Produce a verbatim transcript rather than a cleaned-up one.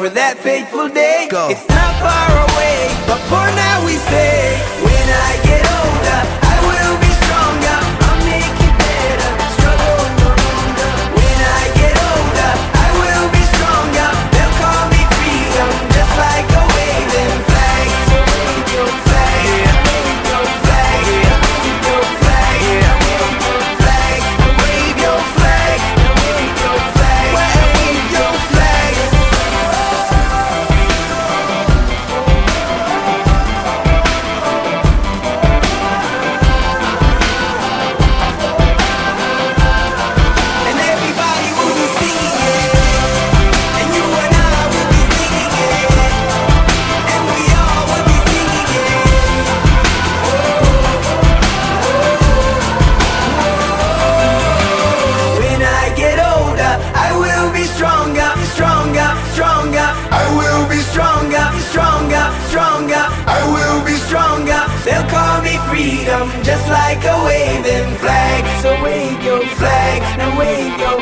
for that fateful day. Go. It's not far away, but for now we say, when I get older, I will be stronger. I'll make it better, struggle no longer. When I get older, I will be stronger. They'll call me freedom, just like a waving flag. So wave your flag, wave your flag, wave your flag, wave your flag, wave your flag, wave your flag, wave your flag. And everybody will be singing it, and you and I will be singing it, and we all will be singing it. When I get older, I will be stronger, stronger, stronger. I will be stronger, stronger, stronger. I will be stronger. They'll call me freedom, just like a waving flag. So wave your flag, now wave your